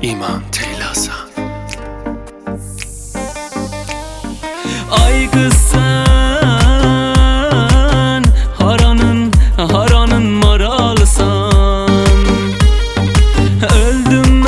İman Teylasa. Ay kız sen haranın maralsan, öldüm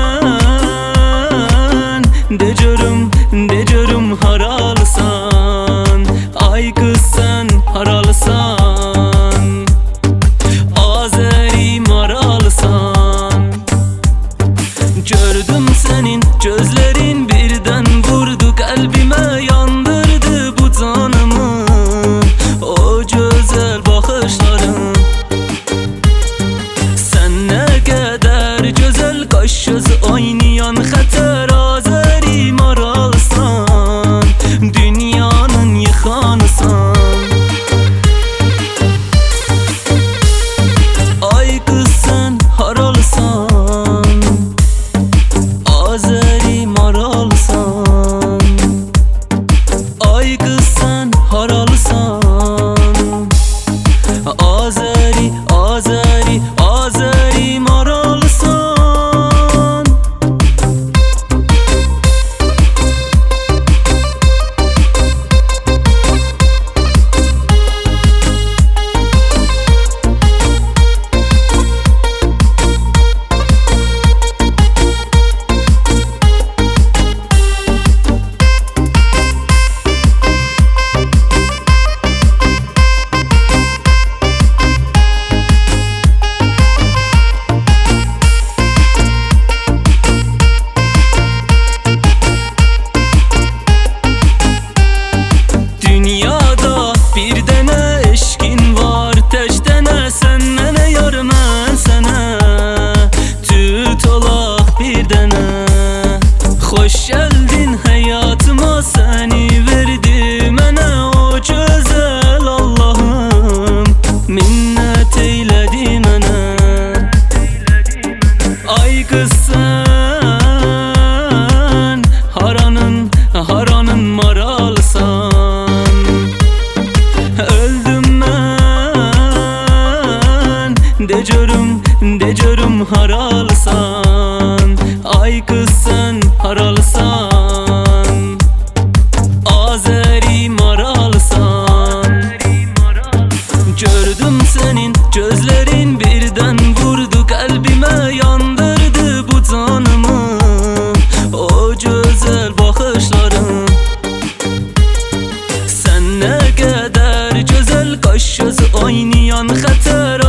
ben decörüm haralsan. Ay kız sen haralsan, Azeri maralsan. Gördüm senin gözlerin birden vurdu kalbime, yandırdı bu canımı o güzel bakışların. Sen ne kadar güzel, kaş göz oynayan xəter Azeri maralsan, dünyanın yıkanısan. Ay kız sen haralsan, Azeri maralsan. Ay kız sen haralsan, Azeri maralsan. Dünyada bir dene eşkin var, teş dene senden ne yar mən sənə. Tüt olaq bir dene. Hoş geldin hayatıma, seni verdi mənə o güzel Allah'ım, minnet eyledi mənə. Ay kız sen haranın maralsan, öldüm ben decörüm haralsan. Ay kız sen haralsan, Azeri maralsan. Gördüm senin gözlerin birden vurdu kalbime, yandırdı bu canımı o güzel bakışların. Sen ne kadar güzel, kaş göz oynayan xəter